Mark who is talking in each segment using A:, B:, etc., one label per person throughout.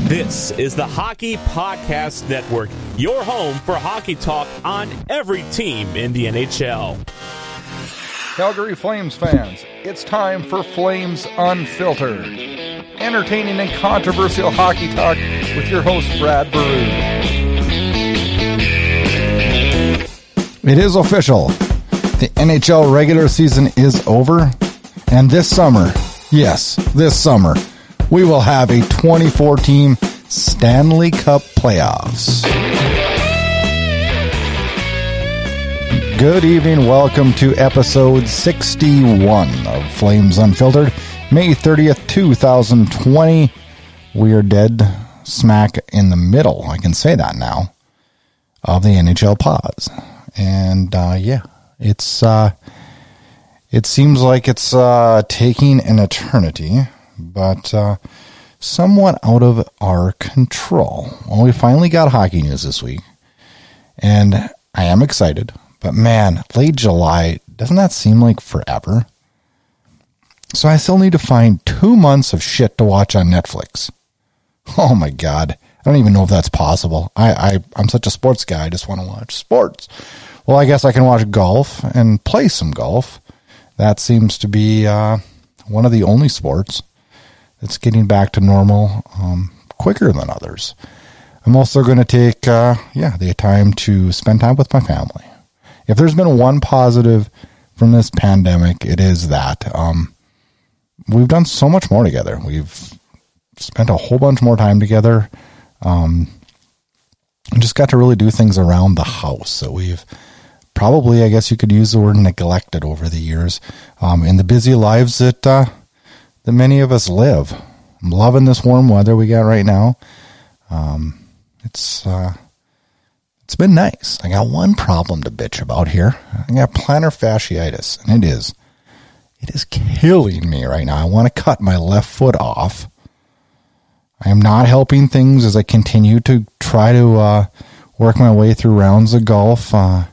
A: This is the Hockey Podcast Network, your home for hockey talk on every team in the NHL.
B: Calgary Flames fans, it's time for Flames Unfiltered. Entertaining and controversial hockey talk with your host, Brad Baru. It is official. The NHL regular season is over. And this summer, yes, this summer, we will have a 24-team Stanley Cup playoffs. Good evening. Welcome to episode 61 of Flames Unfiltered, May 30th, 2020. We are dead smack in the middle, I can say that now, of the NHL pause. And, it seems like it's taking an eternity, but somewhat out of our control. Well, we finally got hockey news this week, and I am excited. But man, late July, doesn't that seem like forever? So I still need to find 2 months of shit to watch on Netflix. Oh my God. I don't even know if that's possible. I'm such a sports guy. I just want to watch sports. Well, I guess I can watch golf and play some golf. That seems to be one of the only sports that's getting back to normal quicker than others. I'm also going to take the time to spend time with my family. If there's been one positive from this pandemic, it is that we've done so much more together. We've spent a whole bunch more time together. And just got to really do things around the house that we've probably, I guess you could use the word, neglected over the years in the busy lives that many of us live. I'm loving this warm weather we got right now. It's been nice. I got one problem to bitch about here. I got plantar fasciitis, and it is killing me right now. I want to cut my left foot off. I am not helping things as I continue to try to work my way through rounds of golf.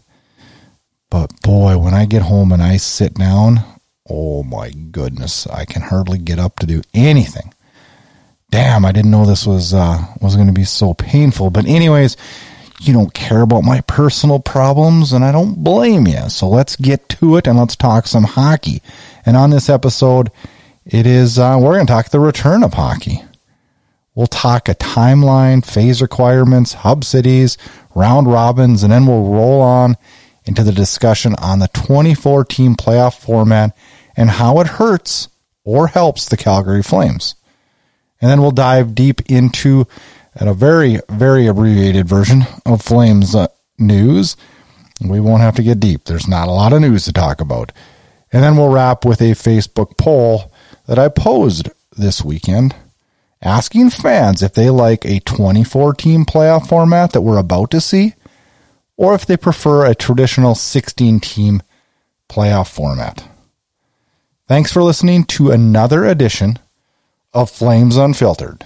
B: But boy, when I get home and I sit down, oh my goodness, I can hardly get up to do anything. Damn, I didn't know this was going to be so painful. But anyways, you don't care about my personal problems, and I don't blame you. So let's get to it and let's talk some hockey. And on this episode, it is we're going to talk the return of hockey. We'll talk a timeline, phase requirements, hub cities, round robins, and then we'll roll on into the discussion on the 24-team playoff format and how it hurts or helps the Calgary Flames. And then we'll dive deep into a very, very abbreviated version of Flames news. We won't have to get deep. There's not a lot of news to talk about. And then we'll wrap with a Facebook poll that I posed this weekend, asking fans if they like a 24-team playoff format that we're about to see, or if they prefer a traditional 16-team playoff format. Thanks for listening to another edition of Flames Unfiltered.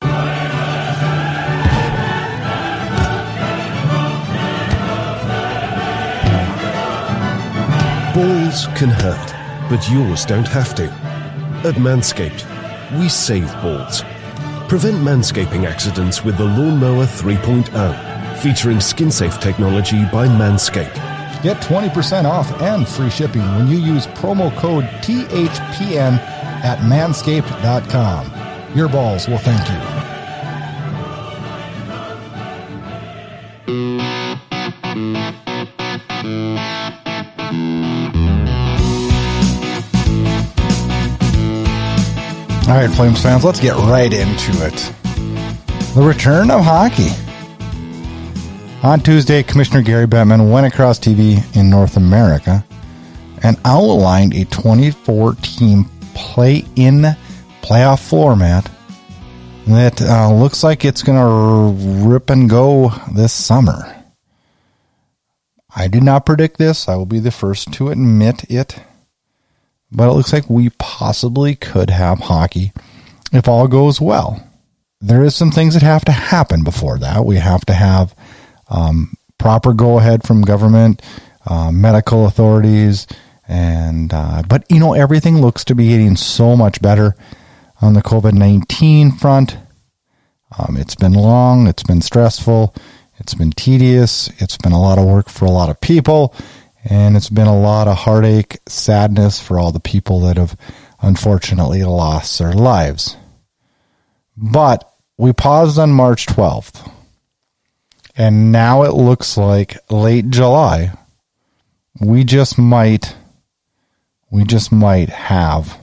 C: Balls can hurt, but yours don't have to. At Manscaped, we save balls. Prevent manscaping accidents with the Lawnmower 3.0. Featuring skin-safe technology by Manscaped.
B: Get 20% off and free shipping when you use promo code THPN at manscaped.com. Your balls will thank you. All right, Flames fans, let's get right into it. The return of hockey. On Tuesday, Commissioner Gary Bettman went across TV in North America and outlined a 24-team play-in playoff format that looks like it's going to rip and go this summer. I did not predict this. I will be the first to admit it. But it looks like we possibly could have hockey if all goes well. There is some things that have to happen before that. We have to have proper go-ahead from government, medical authorities, and but everything looks to be getting so much better on the COVID-19 front. It's been long, it's been stressful, it's been tedious, it's been a lot of work for a lot of people, and it's been a lot of heartache, sadness for all the people that have unfortunately lost their lives. But we paused on March 12th, and now it looks like late July, we just might have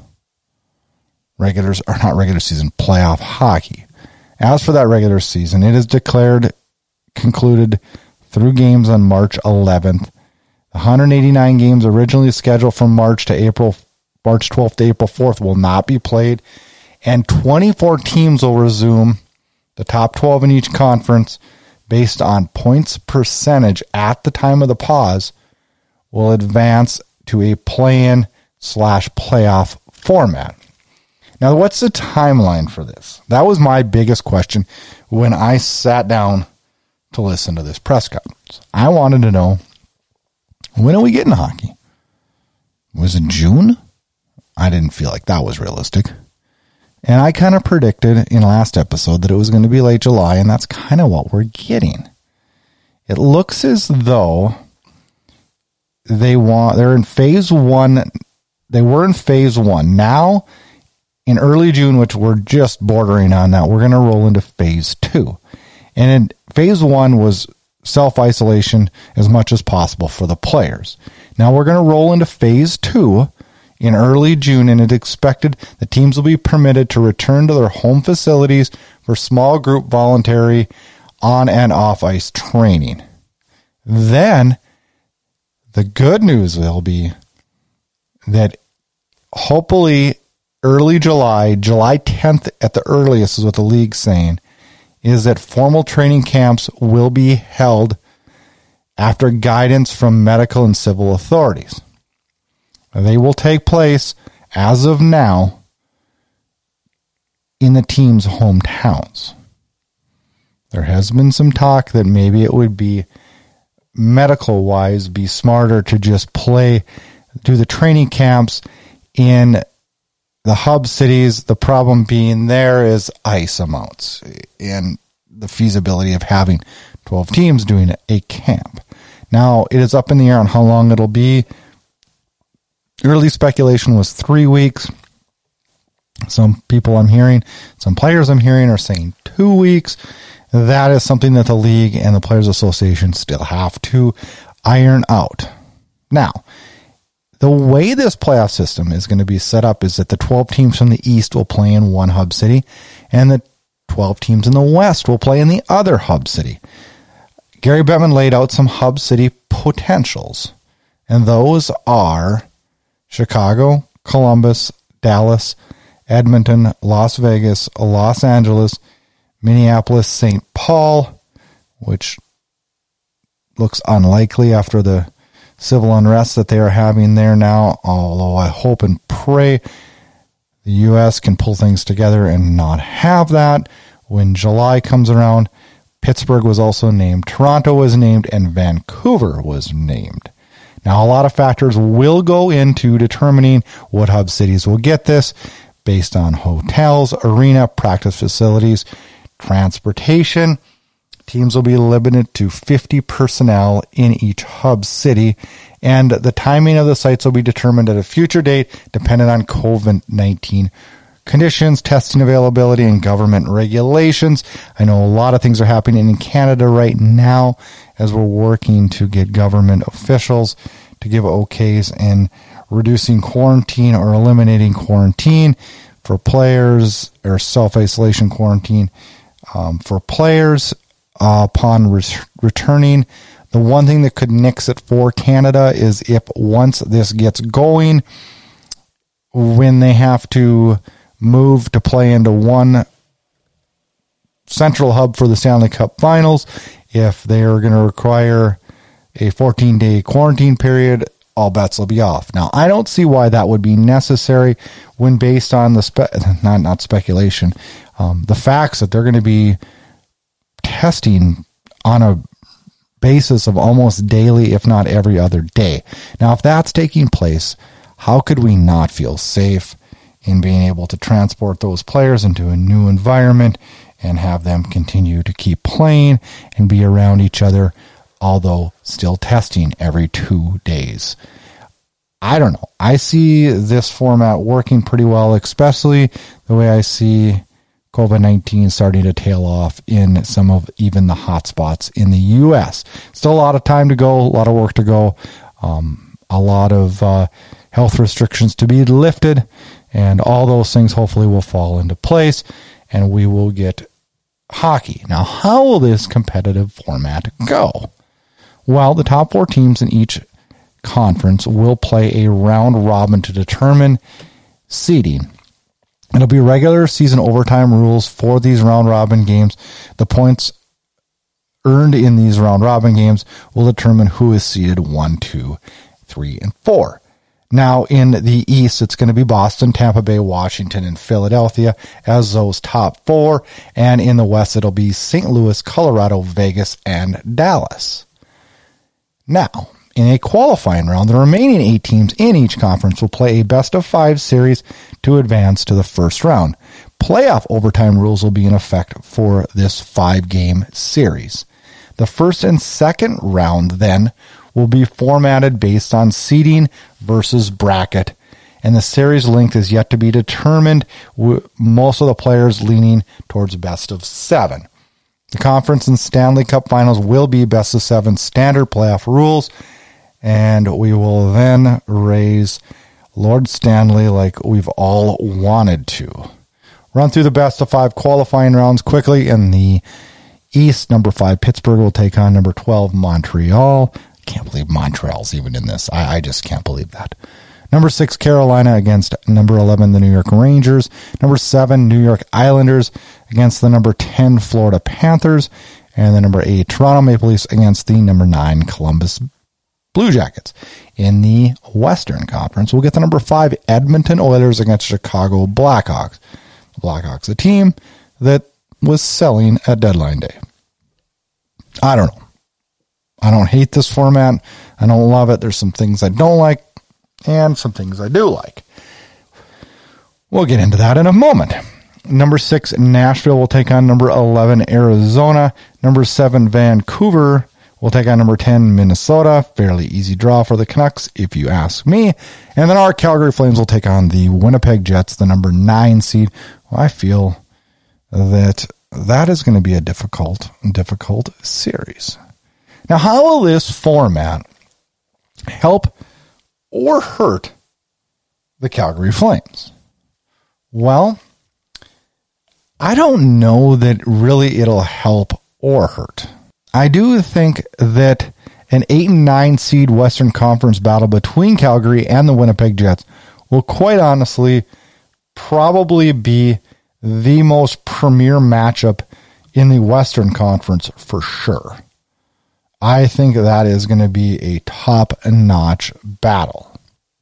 B: playoff hockey. As for that regular season, it is concluded through games on March 11th. The 189 games originally scheduled from March 12th to April 4th will not be played, and 24 teams will resume. The top 12 in each conference, based on points percentage at the time of the pause, will advance to a play-in/playoff format. Now, what's the timeline for this? That was my biggest question when I sat down to listen to this press conference. I wanted to know, when are we getting hockey? Was it June? I didn't feel like that was realistic. And I kind of predicted in last episode that it was going to be late July, and that's kind of what we're getting. It looks as though they're in phase one. They were in phase one. Now, in early June, which we're just bordering on that, we're going to roll into phase two. And in phase one was self-isolation as much as possible for the players. Now we're going to roll into phase two in early June, and it's expected the teams will be permitted to return to their home facilities for small group voluntary on and off ice training. Then the good news will be that hopefully early July 10th at the earliest is what the league's saying, is that formal training camps will be held after guidance from medical and civil authorities. They will take place, as of now, in the team's hometowns. There has been some talk that maybe it would be, medical-wise, be smarter to just do the training camps in the hub cities. The problem being there is ice amounts and the feasibility of having 12 teams doing a camp. Now, it is up in the air on how long it'll be. Early speculation was 3 weeks. Some players I'm hearing are saying 2 weeks. That is something that the league and the Players Association still have to iron out. Now, the way this playoff system is going to be set up is that the 12 teams from the East will play in one hub city, and the 12 teams in the West will play in the other hub city. Gary Bettman laid out some hub city potentials, and those are Chicago, Columbus, Dallas, Edmonton, Las Vegas, Los Angeles, Minneapolis, St. Paul, which looks unlikely after the civil unrest that they are having there now, although I hope and pray the U.S. can pull things together and not have that. When July comes around, Pittsburgh was also named, Toronto was named, and Vancouver was named. Now, a lot of factors will go into determining what hub cities will get this, based on hotels, arena, practice facilities, transportation. Teams will be limited to 50 personnel in each hub city, and the timing of the sites will be determined at a future date, dependent on COVID-19 conditions, testing availability, and government regulations. I know a lot of things are happening in Canada right now as we're working to get government officials to give okays in reducing quarantine or eliminating quarantine for players, or self-isolation quarantine for players upon returning. The one thing that could nix it for Canada is if once this gets going, when they have to move to play into one central hub for the Stanley Cup Finals, if they are going to require a 14-day quarantine period, all bets will be off. Now, I don't see why that would be necessary when based on the not speculation, the facts that they're going to be testing on a basis of almost daily, if not every other day. Now, if that's taking place, how could we not feel safe in being able to transport those players into a new environment and have them continue to keep playing and be around each other, although still testing every 2 days. I don't know. I see this format working pretty well, especially the way I see COVID-19 starting to tail off in some of even the hot spots in the U.S. Still a lot of time to go, a lot of work to go, a lot of health restrictions to be lifted, and all those things hopefully will fall into place, and we will get hockey. Now, how will this competitive format go? Well, the top 4 teams in each conference will play a round robin to determine seeding. It'll be regular season overtime rules for these round robin games. The points earned in these round robin games will determine who is seeded 1, 2, 3, and 4. Now, in the East, it's going to be Boston, Tampa Bay, Washington, and Philadelphia as those top 4. And in the West, it'll be St. Louis, Colorado, Vegas, and Dallas. Now, in a qualifying round, the remaining 8 teams in each conference will play a best-of-5 series to advance to the first round. Playoff overtime rules will be in effect for this 5-game series. The first and second round, then, will be formatted based on seeding versus bracket, and the series length is yet to be determined, with most of the players leaning towards best of 7. The conference and Stanley Cup finals will be best of 7 standard playoff rules, and we will then raise Lord Stanley like we've all wanted to. Run through the best of 5 qualifying rounds quickly. In the East, number 5 Pittsburgh will take on number 12 Montreal. Can't believe Montreal's even in this. I just can't believe that. Number 6 Carolina against number 11 the New York Rangers. Number 7 New York Islanders against the number 10 Florida Panthers. And the number 8 Toronto Maple Leafs against the number 9 Columbus Blue Jackets. In the Western Conference, we'll get the number 5 Edmonton Oilers against Chicago Blackhawks. The Blackhawks, a team that was selling at deadline day. I don't know. I don't hate this format. I don't love it. There's some things I don't like and some things I do like. We'll get into that in a moment. Number 6, Nashville will take on number 11, Arizona. Number 7, Vancouver will take on number 10, Minnesota. Fairly easy draw for the Canucks, if you ask me. And then our Calgary Flames will take on the Winnipeg Jets, the number 9 seed. Well, I feel that is going to be a difficult series. Now, how will this format help or hurt the Calgary Flames? Well, I don't know that really it'll help or hurt. I do think that an 8 and 9 seed Western Conference battle between Calgary and the Winnipeg Jets will quite honestly probably be the most premier matchup in the Western Conference for sure. I think that is going to be a top-notch battle.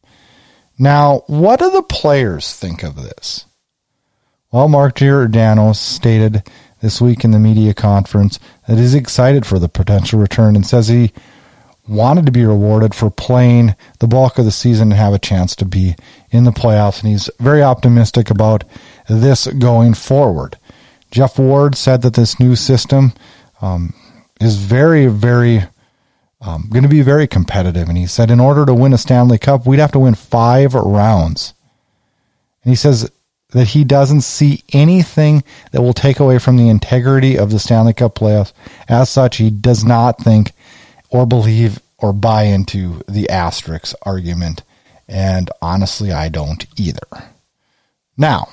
B: Now, what do the players think of this? Well, Mark Giordano stated this week in the media conference that he's excited for the potential return and says he wanted to be rewarded for playing the bulk of the season and have a chance to be in the playoffs, and he's very optimistic about this going forward. Jeff Ward said that this new system is very, very going to be very competitive. And he said in order to win a Stanley Cup, we'd have to win 5 rounds. And he says that he doesn't see anything that will take away from the integrity of the Stanley Cup playoffs. As such, he does not think or believe or buy into the asterisk argument. And honestly, I don't either. Now,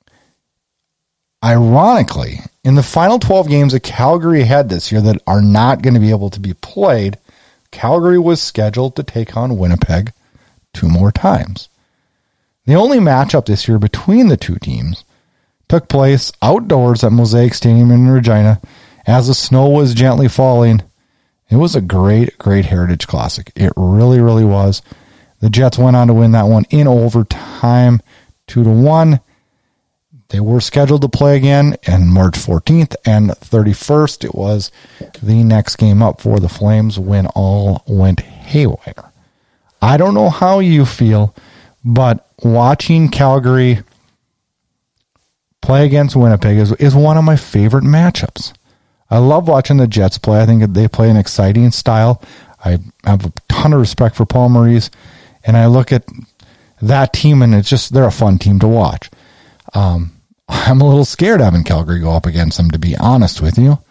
B: ironically, in the final 12 games that Calgary had this year that are not going to be able to be played, Calgary was scheduled to take on Winnipeg 2 more times. The only matchup this year between the 2 teams took place outdoors at Mosaic Stadium in Regina as the snow was gently falling. It was a great, great Heritage Classic. It really, really was. The Jets went on to win that one in overtime, 2-1. They were scheduled to play again on March 14th and 31st. It was the next game up for the Flames when all went haywire. I don't know how you feel, but watching Calgary play against Winnipeg is one of my favorite matchups. I love watching the Jets play. I think they play an exciting style. I have a ton of respect for Paul Maurice, and I look at that team, and they're a fun team to watch. I'm a little scared having Calgary go up against them, to be honest with you.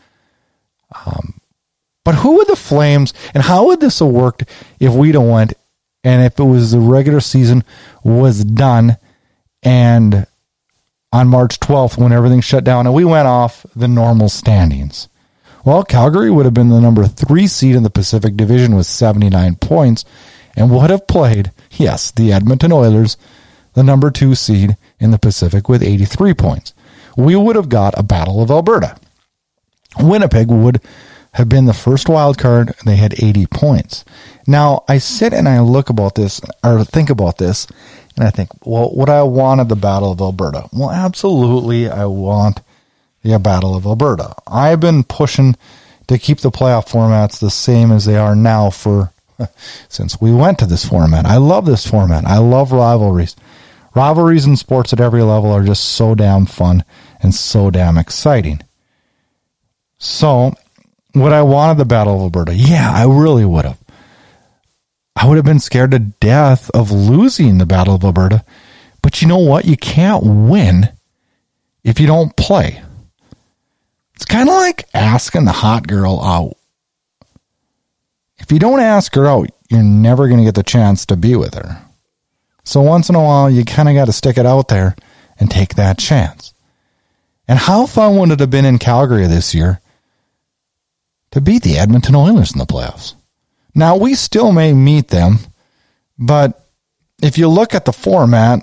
B: But who would the Flames, and how would this have worked if we'd have went, and if it was the regular season was done, and on March 12th, when everything shut down, and we went off the normal standings? Well, Calgary would have been the number 3 seed in the Pacific Division with 79 points, and would have played, yes, the Edmonton Oilers, the number 2 seed in the Pacific with 83 points. We would have got a Battle of Alberta. Winnipeg would have been the first wild card. They had 80 points. Now, I sit and I think about this, and I think, well, would I wanted the Battle of Alberta? Well, absolutely, I want the Battle of Alberta. I've been pushing to keep the playoff formats the same as they are now since we went to this format. I love this format. I love rivalries. Rivalries in sports at every level are just so damn fun and so damn exciting. So, would I wanted the Battle of Alberta? Yeah, I really would have. I would have been scared to death of losing the Battle of Alberta. But you know what? You can't win if you don't play. It's kind of like asking the hot girl out. If you don't ask her out, you're never going to get the chance to be with her. So once in a while, you kind of got to stick it out there and take that chance. And how fun would it have been in Calgary this year to beat the Edmonton Oilers in the playoffs? Now, we still may meet them, but if you look at the format,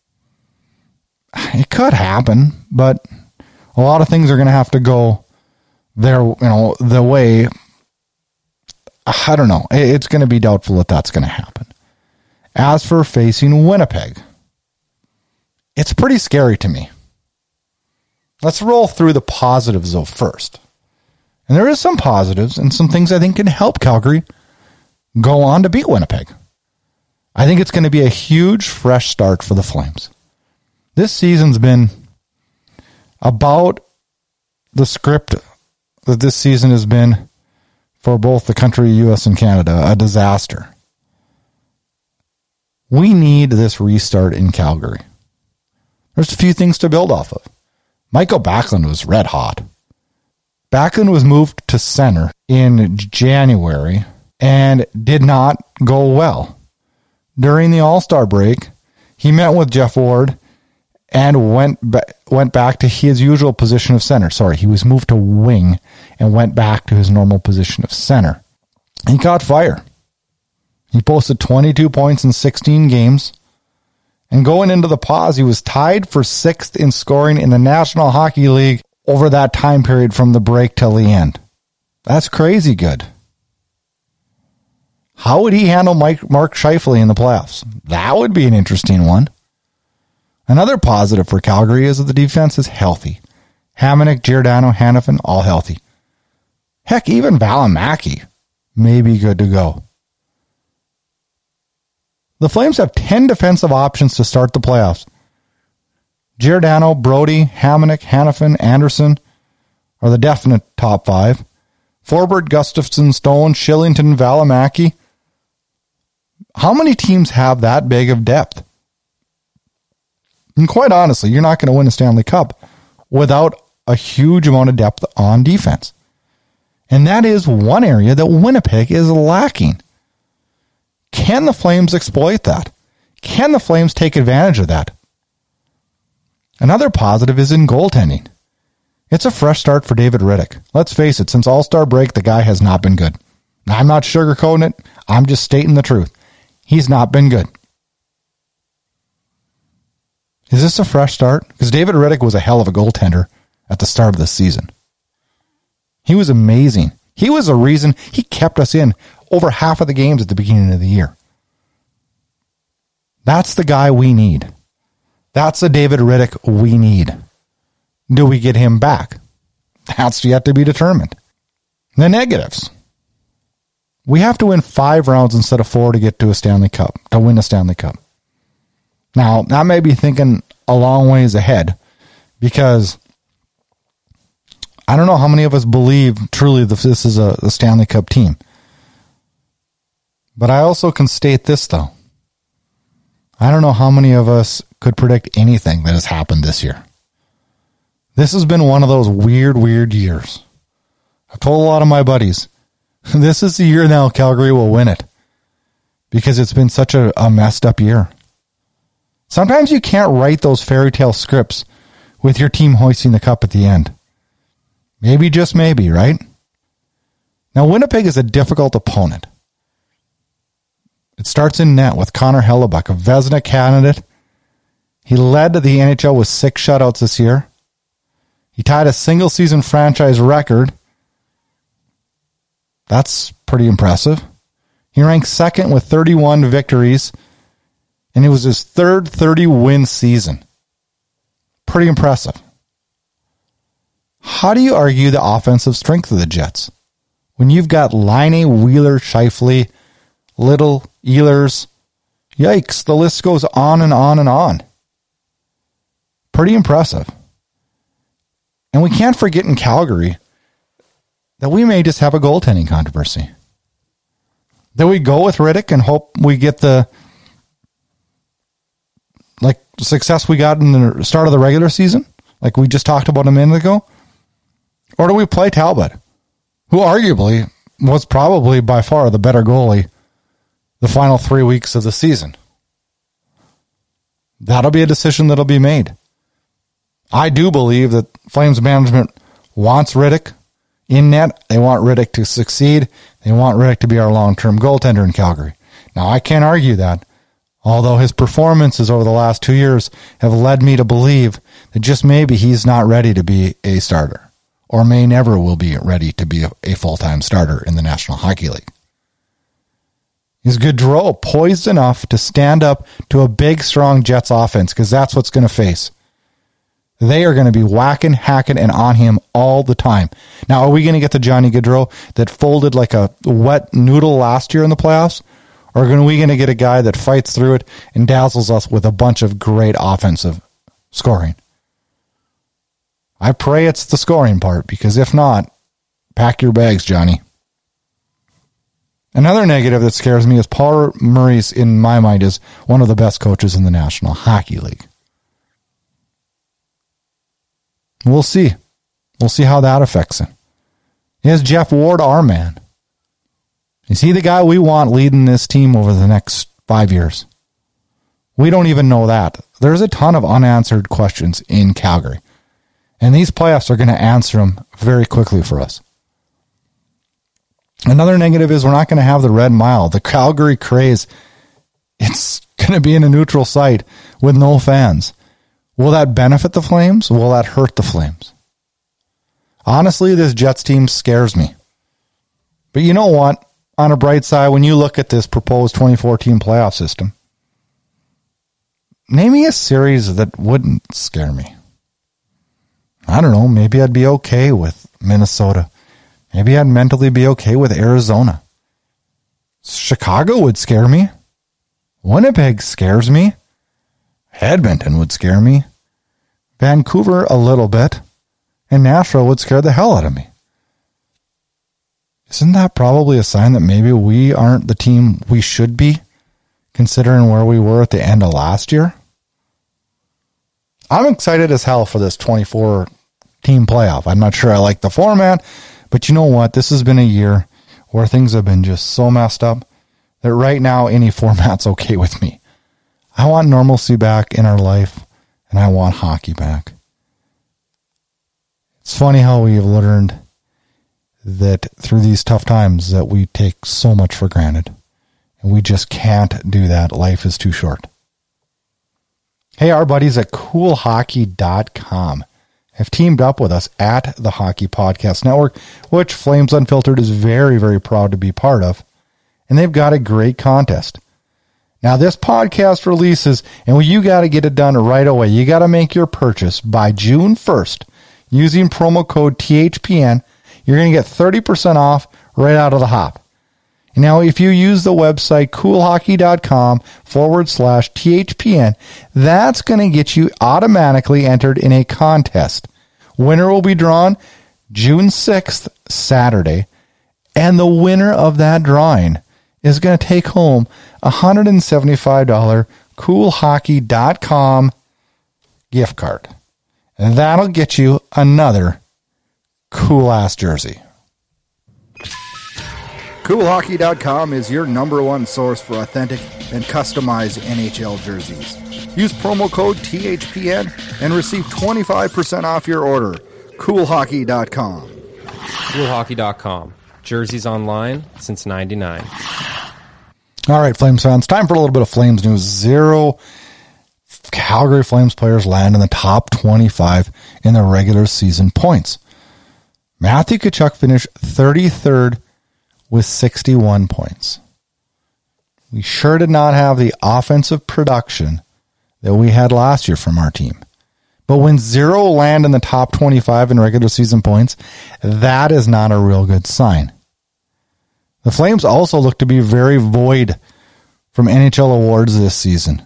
B: it could happen, but a lot of things are going to have to go the way. I don't know. It's going to be doubtful that that's going to happen. As for facing Winnipeg, it's pretty scary to me. Let's roll through the positives, though, first. And there is some positives and some things I think can help Calgary go on to beat Winnipeg. I think it's going to be a huge fresh start for the Flames. This season's been about the script that this season has been for both the country, U.S. and Canada, a disaster. We need this restart in Calgary. There's a few things to build off of. Michael Backlund was red hot. Backlund was moved to center in January and did not go well. During the All-Star break, he met with Jeff Ward and went back to his usual position of center. Sorry, he was moved to wing and went back to his normal position of center. He caught fire. He posted 22 points in 16 games. And going into the pause, he was tied for 6th in scoring in the National Hockey League over that time period from the break till the end. That's crazy good. How would he handle Mark Scheifele in the playoffs? That would be an interesting one. Another positive for Calgary is that the defense is healthy. Hamonic, Giordano, Hanifin, all healthy. Heck, even Valimaki may be good to go. The Flames have 10 defensive options to start the playoffs. Giordano, Brody, Hamonic, Hanifin, Anderson are the definite top 5. Forbort, Gustafsson, Stone, Shillington, Valimaki. How many teams have that big of depth? And quite honestly, you're not going to win a Stanley Cup without a huge amount of depth on defense. And that is one area that Winnipeg is lacking. Can the Flames exploit that? Can the Flames take advantage of that? Another positive is in goaltending. It's a fresh start for David Rittich. Let's face it, since All-Star break, the guy has not been good. I'm not sugarcoating it. I'm just stating the truth. He's not been good. Is this a fresh start? Because David Rittich was a hell of a goaltender at the start of the season. He was amazing. He was a reason he kept us in over half of the games at the beginning of the year. That's the guy we need. That's the David Rittich we need. Do we get him back? That's yet to be determined. The negatives. We have to win 5 rounds instead of 4 to get to a Stanley Cup, to win a Stanley Cup. Now, that may be thinking a long ways ahead, Because I don't know how many of us believe truly that this is a Stanley Cup team. But I also can state this, though. I don't know how many of us could predict anything that has happened this year. This has been one of those weird years. I've told a lot of my buddies, this is the year now Calgary will win it. Because it's been such a messed up year. Sometimes you can't write those fairy tale scripts with your team hoisting the cup at the end. Maybe, just maybe, right? Now, Winnipeg is a difficult opponent. It starts in net with Connor Hellebuyck, a Vezina candidate. He led the NHL with 6 shutouts this year. He tied a single-season franchise record. That's pretty impressive. He ranked second with 31 victories, and it was his third 30-win season. Pretty impressive. How do you argue the offensive strength of the Jets when you've got Laine, Wheeler, Scheifele, Little, Ehlers? Yikes, the list goes on and on and on. Pretty impressive. And we can't forget in Calgary that we may just have a goaltending controversy. That we go with Rittich and hope we get the success we got in the start of the regular season, like we just talked about a minute ago? Or do we play Talbot, who arguably was probably by far the better goalie the final 3 weeks of the season? That'll be a decision that'll be made. I do believe that Flames management wants Rittich in net. They want Rittich to succeed. They want Rittich to be our long-term goaltender in Calgary. Now, I can't argue that, although his performances over the last 2 years have led me to believe that just maybe he's not ready to be a starter, or may never will be ready to be a full-time starter in the National Hockey League. Is Gaudreau poised enough to stand up to a big, strong Jets offense? Because that's what's going to face. They are going to be whacking, hacking, and on him all the time. Now, are we going to get the Johnny Gaudreau that folded like a wet noodle last year in the playoffs? Or are we going to get a guy that fights through it and dazzles us with a bunch of great offensive scoring? I pray it's the scoring part, because if not, pack your bags, Johnny. Another negative that scares me is Paul Maurice, in my mind, is one of the best coaches in the National Hockey League. We'll see. We'll see how that affects him. Is Jeff Ward our man? Is he the guy we want leading this team over the next 5 years? We don't even know that. There's a ton of unanswered questions in Calgary. And these playoffs are going to answer them very quickly for us. Another negative is we're not going to have the Red Mile. The Calgary Craze, it's going to be in a neutral site with no fans. Will that benefit the Flames? Will that hurt the Flames? Honestly, this Jets team scares me. But you know what? On a bright side, when you look at this proposed 2014 playoff system, name me a series that wouldn't scare me. I don't know. Maybe I'd be okay with Minnesota. Maybe I'd mentally be okay with Arizona. Chicago would scare me. Winnipeg scares me. Edmonton would scare me. Vancouver a little bit. And Nashville would scare the hell out of me. Isn't that probably a sign that maybe we aren't the team we should be, considering where we were at the end of last year? I'm excited as hell for this 24-team playoff. I'm not sure I like the format, but you know what? This has been a year where things have been just so messed up that right now any format's okay with me. I want normalcy back in our life, and I want hockey back. It's funny how we've learned that through these tough times that we take so much for granted. And we just can't do that. Life is too short. Hey, our buddies at coolhockey.com have teamed up with us at the Hockey Podcast Network, which Flames Unfiltered is very, very proud to be part of. And they've got a great contest. Now, this podcast releases, and you got to get it done right away. You got to make your purchase by June 1st using promo code THPN. You're going to get 30% off right out of the hop. Now, if you use the website coolhockey.com/THPN, that's going to get you automatically entered in a contest. Winner will be drawn June 6th, Saturday, and the winner of that drawing is going to take home a $175 coolhockey.com gift card. And that'll get you another cool-ass jersey.
D: CoolHockey.com is your number one source for authentic and customized NHL jerseys. Use promo code THPN and receive 25% off your order. CoolHockey.com.
E: CoolHockey.com. Jerseys online since '99.
B: All right, Flames fans, time for a little bit of Flames news. 0 Calgary Flames players land in the top 25 in the regular season points. Matthew Tkachuk finished 33rd with 61 points. We sure did not have the offensive production that we had last year from our team. But when 0 land in the top 25 in regular season points, that is not a real good sign. The Flames also look to be very void from NHL awards this season.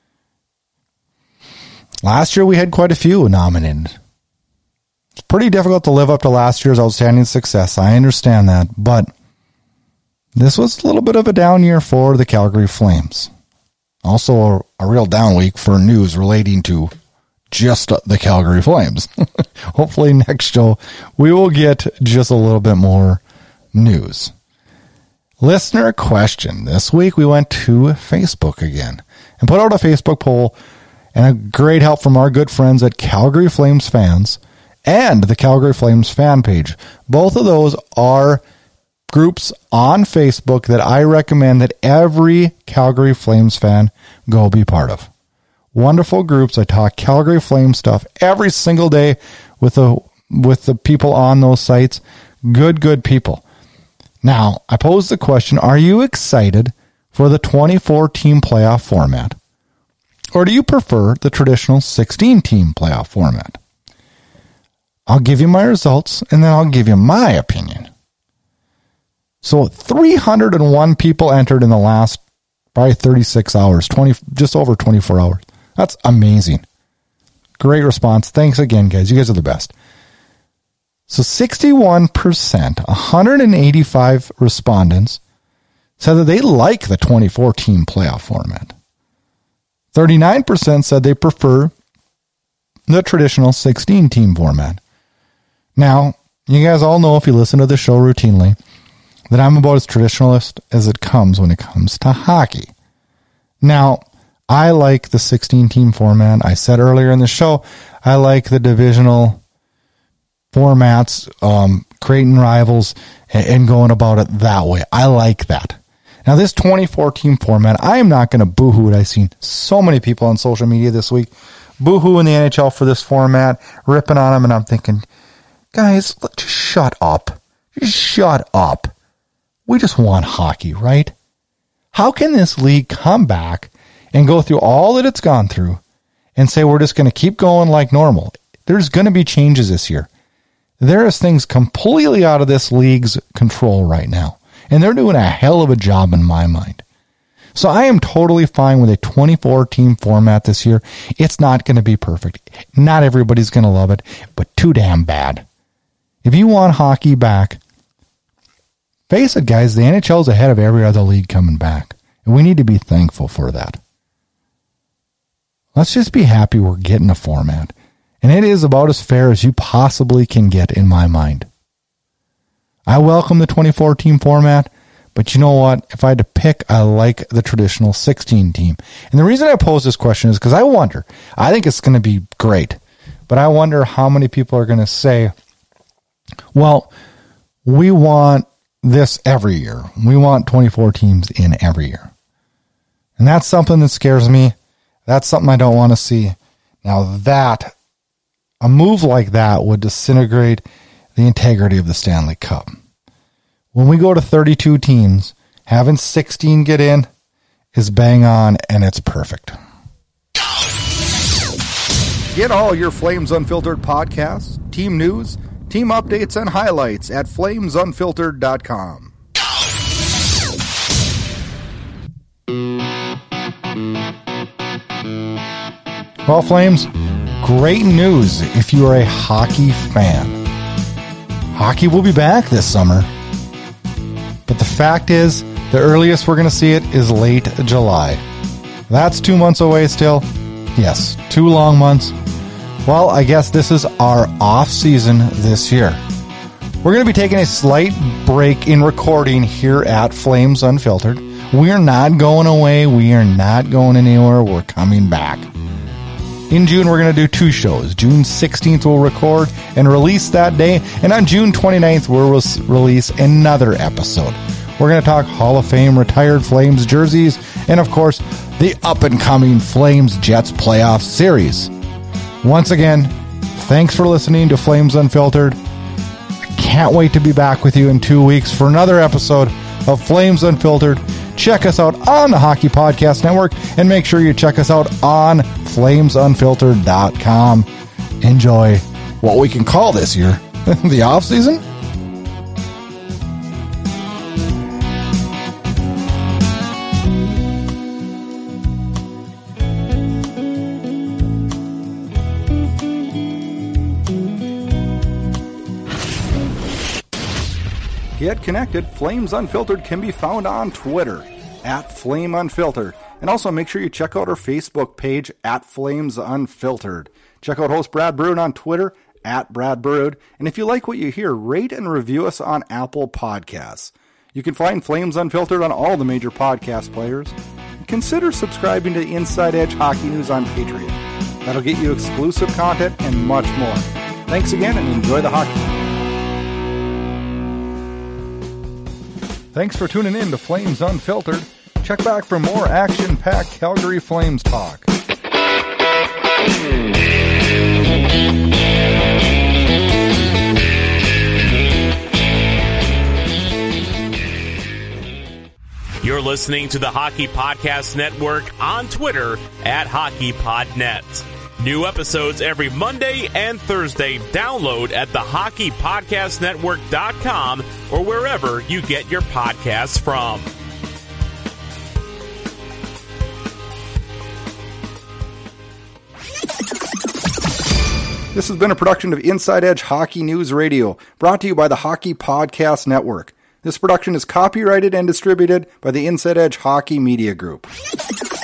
B: Last year we had quite a few nominated. It's pretty difficult to live up to last year's outstanding success. I understand that, but this was a little bit of a down year for the Calgary Flames. Also a real down week for news relating to just the Calgary Flames. Hopefully next show we will get just a little bit more news. Listener question. This week we went to Facebook again and put out a Facebook poll, and a great help from our good friends at Calgary Flames Fans and the Calgary Flames fan page. Both of those are groups on Facebook that I recommend that every Calgary Flames fan go be part of. Wonderful groups. I talk Calgary Flames stuff every single day with the people on those sites. Good people. Now, I pose the question, are you excited for the 24-team playoff format? Or do you prefer the traditional 16-team playoff format? I'll give you my results, and then I'll give you my opinion. So 301 people entered in the last probably 36 hours, just over 24 hours. That's amazing. Great response. Thanks again, guys. You guys are the best. So 61%, 185 respondents, said that they like the 24-team playoff format. 39% said they prefer the traditional 16-team format. Now, you guys all know if you listen to the show routinely that I'm about as traditionalist as it comes when it comes to hockey. Now, I like the 16-team format. I said earlier in the show, I like the divisional formats, creating rivals and going about it that way. I like that. Now, this 24-team format, I am not going to boo-hoo it. I've seen so many people on social media this week boo-hoo in the NHL for this format, ripping on them, and I'm thinking, guys, just shut up. Just shut up. We just want hockey, right? How can this league come back and go through all that it's gone through and say we're just going to keep going like normal? There's going to be changes this year. There is things completely out of this league's control right now, and they're doing a hell of a job in my mind. So I am totally fine with a 24-team format this year. It's not going to be perfect. Not everybody's going to love it, but too damn bad. If you want hockey back, face it, guys, the NHL is ahead of every other league coming back, and we need to be thankful for that. Let's just be happy we're getting a format, and it is about as fair as you possibly can get in my mind. I welcome the 24-team format, but you know what? If I had to pick, I like the traditional 16-team. And the reason I pose this question is because I wonder, I think it's going to be great, but I wonder how many people are going to say, well, we want this every year. We want 24 teams in every year. And that's something that scares me. That's something I don't want to see. Now a move like that would disintegrate the integrity of the Stanley Cup. When we go to 32 teams, having 16 get in is bang on, and it's perfect.
D: Get all your Flames Unfiltered podcasts, team news, team updates, and highlights at flamesunfiltered.com.
B: Well, Flames, great news if you are a hockey fan. Hockey will be back this summer. But the fact is, the earliest we're going to see it is late July. That's 2 months away still. Yes, 2 long months. Well, I guess this is our off season this year. We're going to be taking a slight break in recording here at Flames Unfiltered. We're not going away. We are not going anywhere. We're coming back. In June, we're going to do 2 shows. June 16th, we'll record and release that day. And on June 29th, we'll release another episode. We're going to talk Hall of Fame retired Flames jerseys and, of course, the up-and-coming Flames Jets playoff series. Once again, thanks for listening to Flames Unfiltered. I can't wait to be back with you in 2 weeks for another episode of Flames Unfiltered. Check us out on the Hockey Podcast Network and make sure you check us out on FlamesUnfiltered.com. Enjoy what we can call this year the off season.
D: Get connected. Flames Unfiltered can be found on Twitter at Flame Unfiltered. And also make sure you check out our Facebook page at Flames Unfiltered. Check out host Brad Brood on Twitter at Brad Brood. And if you like what you hear, rate and review us on Apple Podcasts. You can find Flames Unfiltered on all the major podcast players. Consider subscribing to Inside Edge Hockey News on Patreon. That'll get you exclusive content and much more. Thanks again and enjoy the hockey. Thanks for tuning in to Flames Unfiltered. Check back for more action-packed Calgary Flames talk.
A: You're listening to the Hockey Podcast Network on Twitter at HockeyPodNet. New episodes every Monday and Thursday. Download at thehockeypodcastnetwork.com or wherever you get your podcasts from.
D: This has been a production of Inside Edge Hockey News Radio, brought to you by the Hockey Podcast Network. This production is copyrighted and distributed by the Inside Edge Hockey Media Group.